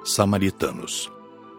Samaritanos.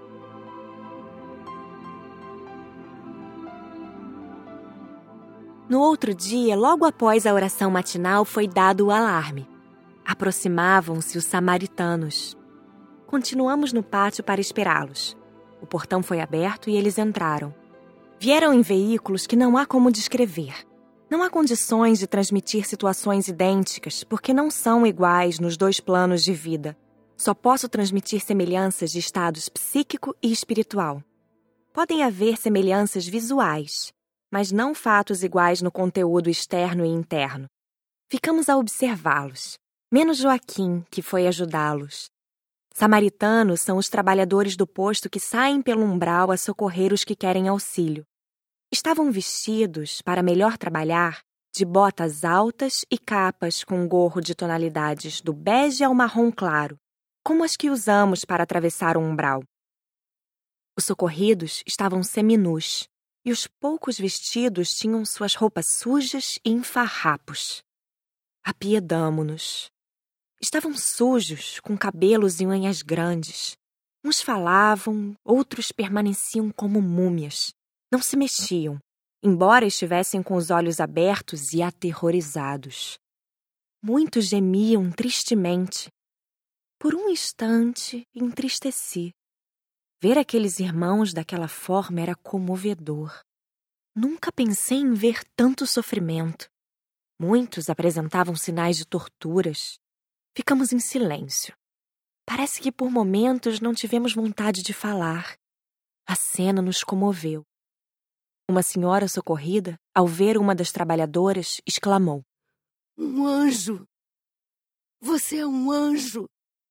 No outro dia, logo após a oração matinal, foi dado o alarme. Aproximavam-se os samaritanos. Continuamos no pátio para esperá-los. O portão foi aberto e eles entraram. Vieram em veículos que não há como descrever. Não há condições de transmitir situações idênticas, porque não são iguais nos dois planos de vida. Só posso transmitir semelhanças de estados psíquico e espiritual. Podem haver semelhanças visuais, mas não fatos iguais no conteúdo externo e interno. Ficamos a observá-los, menos Joaquim, que foi ajudá-los. Samaritanos são os trabalhadores do posto que saem pelo umbral a socorrer os que querem auxílio. Estavam vestidos, para melhor trabalhar, de botas altas e capas com gorro de tonalidades do bege ao marrom claro, como as que usamos para atravessar o umbral. Os socorridos estavam seminus, e os poucos vestidos tinham suas roupas sujas e em farrapos. Apiedamo-nos. Estavam sujos, com cabelos e unhas grandes. Uns falavam, outros permaneciam como múmias. Não se mexiam, embora estivessem com os olhos abertos e aterrorizados. Muitos gemiam tristemente. Por um instante, entristeci. Ver aqueles irmãos daquela forma era comovedor. Nunca pensei em ver tanto sofrimento. Muitos apresentavam sinais de torturas. Ficamos em silêncio. Parece que por momentos não tivemos vontade de falar. A cena nos comoveu. Uma senhora socorrida, ao ver uma das trabalhadoras, exclamou: "Um anjo! Você é um anjo!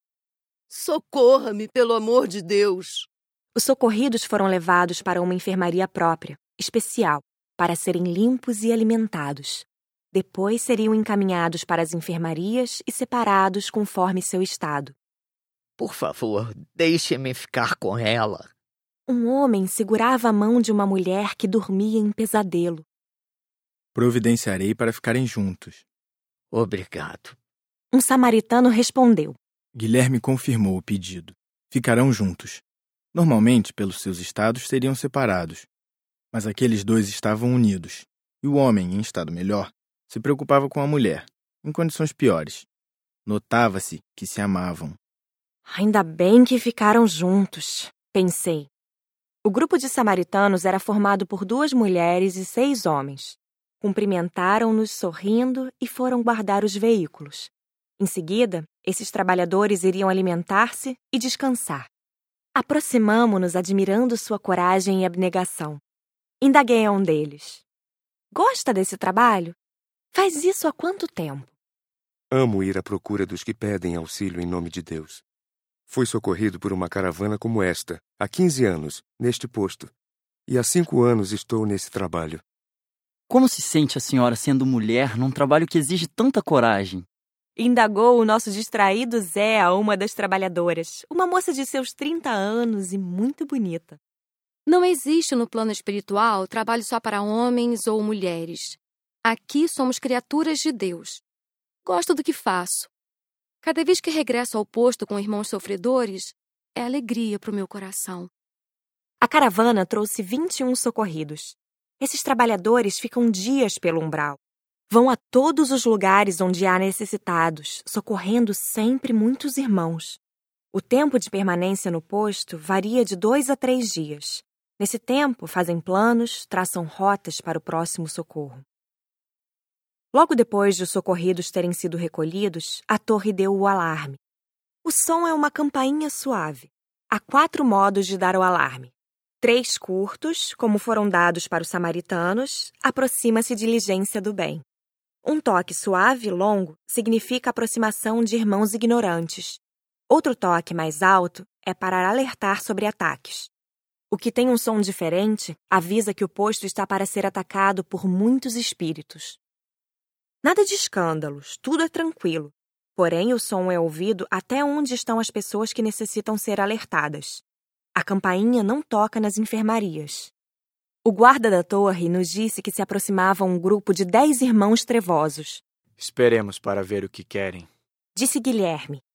Socorra-me, pelo amor de Deus!" Os socorridos foram levados para uma enfermaria própria, especial, para serem limpos e alimentados. Depois seriam encaminhados para as enfermarias e separados conforme seu estado. Por favor, deixe-me ficar com ela. Um homem segurava a mão de uma mulher que dormia em pesadelo. Providenciarei para ficarem juntos. Obrigado. Um samaritano respondeu. Guilherme confirmou o pedido. Ficarão juntos. Normalmente, pelos seus estados, seriam separados. Mas aqueles dois estavam unidos. E o homem, em estado melhor, se preocupava com a mulher, em condições piores. Notava-se que se amavam. Ainda bem que ficaram juntos, pensei. O grupo de samaritanos era formado por 2 mulheres e 6 homens. Cumprimentaram-nos sorrindo e foram guardar os veículos. Em seguida, esses trabalhadores iriam alimentar-se e descansar. Aproximamo-nos admirando sua coragem e abnegação. Indaguei a um deles. Gosta desse trabalho? Faz isso há quanto tempo? Amo ir à procura dos que pedem auxílio em nome de Deus. Fui socorrido por uma caravana como esta, há 15 anos, neste posto. E há 5 anos estou nesse trabalho. Como se sente a senhora sendo mulher num trabalho que exige tanta coragem? Indagou o nosso distraído Zé a uma das trabalhadoras, uma moça de seus 30 anos e muito bonita. Não existe no plano espiritual trabalho só para homens ou mulheres. Aqui somos criaturas de Deus. Gosto do que faço. Cada vez que regresso ao posto com irmãos sofredores, é alegria para o meu coração. A caravana trouxe 21 socorridos. Esses trabalhadores ficam dias pelo umbral. Vão a todos os lugares onde há necessitados, socorrendo sempre muitos irmãos. O tempo de permanência no posto varia de 2 a 3 dias. Nesse tempo, fazem planos, traçam rotas para o próximo socorro. Logo depois de os socorridos terem sido recolhidos, a torre deu o alarme. O som é uma campainha suave. Há 4 modos de dar o alarme. 3 curtos, como foram dados para os samaritanos, aproxima-se diligência do bem. Um toque suave e longo significa aproximação de irmãos ignorantes. Outro toque mais alto é para alertar sobre ataques. O que tem um som diferente avisa que o posto está para ser atacado por muitos espíritos. Nada de escândalos, tudo é tranquilo. Porém, o som é ouvido até onde estão as pessoas que necessitam ser alertadas. A campainha não toca nas enfermarias. O guarda da torre nos disse que se aproximava um grupo de 10 irmãos trevosos. Esperemos para ver o que querem, disse Guilherme.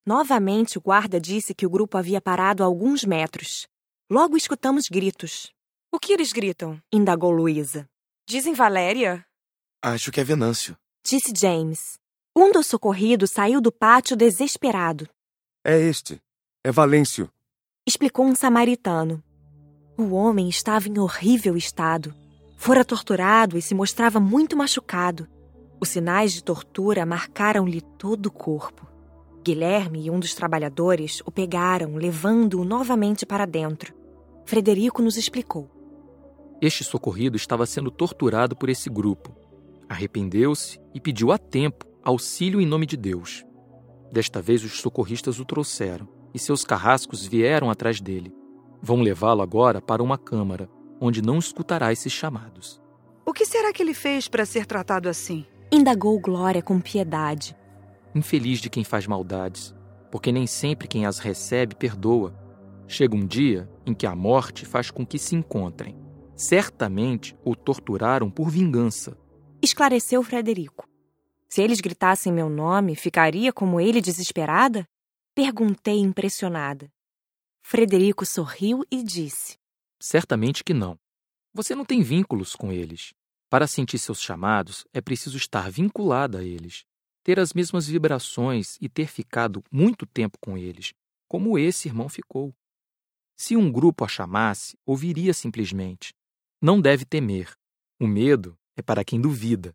Novamente, o guarda disse que o grupo havia parado a alguns metros. Logo escutamos gritos. O que eles gritam? Indagou Luísa. Dizem Valéria? Acho que é Venâncio, disse James. Um dos socorridos saiu do pátio desesperado. É este. É Valêncio. Explicou um samaritano. O homem estava em horrível estado. Fora torturado e se mostrava muito machucado. Os sinais de tortura marcaram-lhe todo o corpo. Guilherme e um dos trabalhadores o pegaram, levando-o novamente para dentro. Frederico nos explicou. Este socorrido estava sendo torturado por esse grupo. Arrependeu-se e pediu a tempo auxílio em nome de Deus. Desta vez os socorristas o trouxeram e seus carrascos vieram atrás dele. Vão levá-lo agora para uma câmara, onde não escutará esses chamados. O que será que ele fez para ser tratado assim? Indagou Glória com piedade. Infeliz de quem faz maldades, porque nem sempre quem as recebe perdoa. Chega um dia em que a morte faz com que se encontrem. Certamente o torturaram por vingança. Esclareceu Frederico. Se eles gritassem meu nome, ficaria como ele desesperada? Perguntei impressionada. Frederico sorriu e disse. Certamente que não. Você não tem vínculos com eles. Para sentir seus chamados, é preciso estar vinculada a eles, ter as mesmas vibrações e ter ficado muito tempo com eles, como esse irmão ficou. Se um grupo a chamasse, ouviria simplesmente. Não deve temer. O medo é para quem duvida.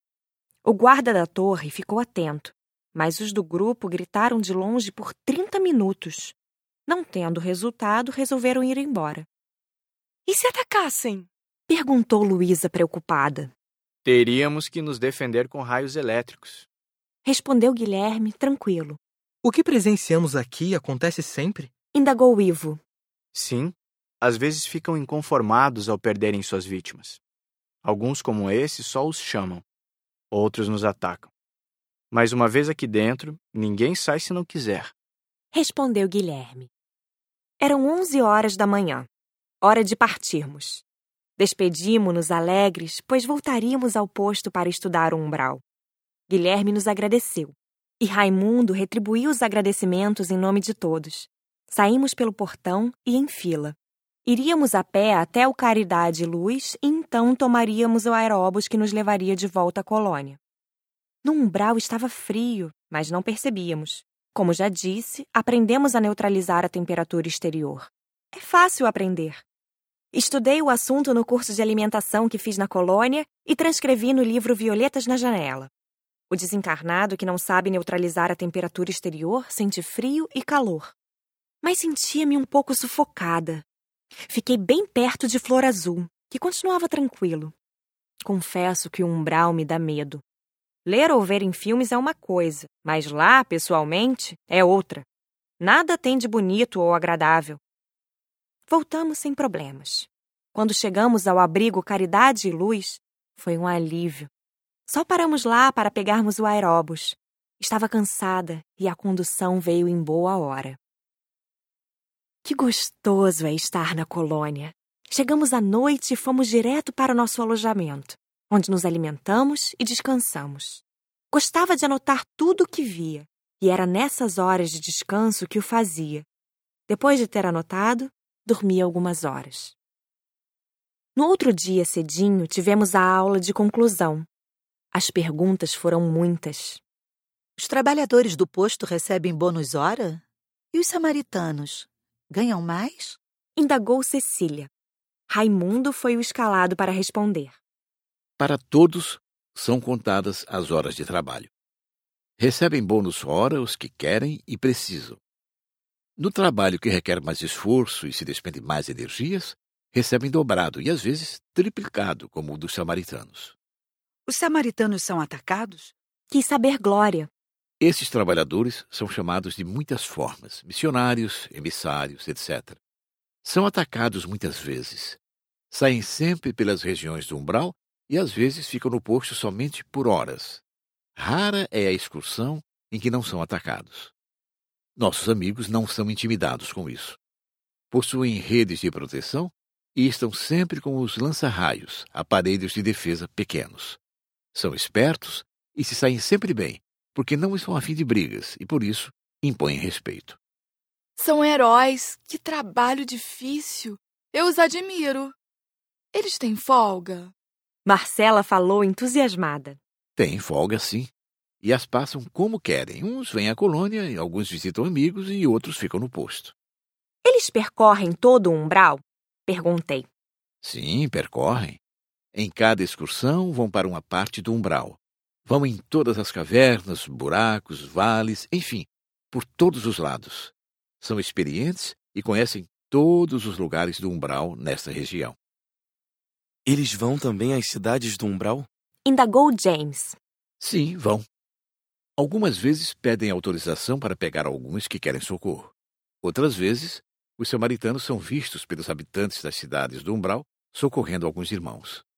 O guarda da torre ficou atento, mas os do grupo gritaram de longe por 30 minutos. Não tendo resultado, resolveram ir embora. E se atacassem? Perguntou Luísa preocupada. Teríamos que nos defender com raios elétricos. Respondeu Guilherme, tranquilo. O que presenciamos aqui acontece sempre? Indagou Ivo. Sim, às vezes ficam inconformados ao perderem suas vítimas. Alguns como esse só os chamam. Outros nos atacam. Mas uma vez aqui dentro, ninguém sai se não quiser. Respondeu Guilherme. Eram 11 horas da manhã. Hora de partirmos. Despedimo-nos alegres, pois voltaríamos ao posto para estudar o umbral. Guilherme nos agradeceu. E Raimundo retribuiu os agradecimentos em nome de todos. Saímos pelo portão e em fila. Iríamos a pé até o Caridade e Luz e então tomaríamos o aeróbus que nos levaria de volta à colônia. No umbral estava frio, mas não percebíamos. Como já disse, aprendemos a neutralizar a temperatura exterior. É fácil aprender. Estudei o assunto no curso de alimentação que fiz na colônia e transcrevi no livro Violetas na Janela. O desencarnado que não sabe neutralizar a temperatura exterior sente frio e calor. Mas sentia-me um pouco sufocada. Fiquei bem perto de Flor Azul, que continuava tranquilo. Confesso que o umbral me dá medo. Ler ou ver em filmes é uma coisa, mas lá, pessoalmente, é outra. Nada tem de bonito ou agradável. Voltamos sem problemas. Quando chegamos ao abrigo Caridade e Luz, foi um alívio. Só paramos lá para pegarmos o aeróbus. Estava cansada e a condução veio em boa hora. Que gostoso é estar na colônia. Chegamos à noite e fomos direto para o nosso alojamento, onde nos alimentamos e descansamos. Gostava de anotar tudo o que via, e era nessas horas de descanso que o fazia. Depois de ter anotado, dormia algumas horas. No outro dia, cedinho, tivemos a aula de conclusão. As perguntas foram muitas. Os trabalhadores do posto recebem bônus hora? E os samaritanos? Ganham mais? Indagou Cecília. Raimundo foi o escalado para responder. Para todos são contadas as horas de trabalho. Recebem bônus hora os que querem e precisam. No trabalho que requer mais esforço e se despende mais energias, recebem dobrado e às vezes triplicado, como o dos samaritanos. Os samaritanos são atacados? Quis saber Glória. Esses trabalhadores são chamados de muitas formas, missionários, emissários, etc. São atacados muitas vezes. Saem sempre pelas regiões do umbral e às vezes ficam no posto somente por horas. Rara é a excursão em que não são atacados. Nossos amigos não são intimidados com isso. Possuem redes de proteção e estão sempre com os lança-raios, aparelhos de defesa pequenos. São espertos e se saem sempre bem, porque não estão a fim de brigas e, por isso, impõem respeito. São heróis. Que trabalho difícil. Eu os admiro. Eles têm folga? Marcela falou entusiasmada. Têm folga, sim. E as passam como querem. Uns vêm à colônia, alguns visitam amigos e outros ficam no posto. Eles percorrem todo o umbral? Perguntei. Sim, percorrem. Em cada excursão vão para uma parte do umbral. Vão em todas as cavernas, buracos, vales, enfim, por todos os lados. São experientes e conhecem todos os lugares do umbral nesta região. Eles vão também às cidades do umbral? Indagou James. Sim, vão. Algumas vezes pedem autorização para pegar alguns que querem socorro. Outras vezes, os samaritanos são vistos pelos habitantes das cidades do umbral socorrendo alguns irmãos.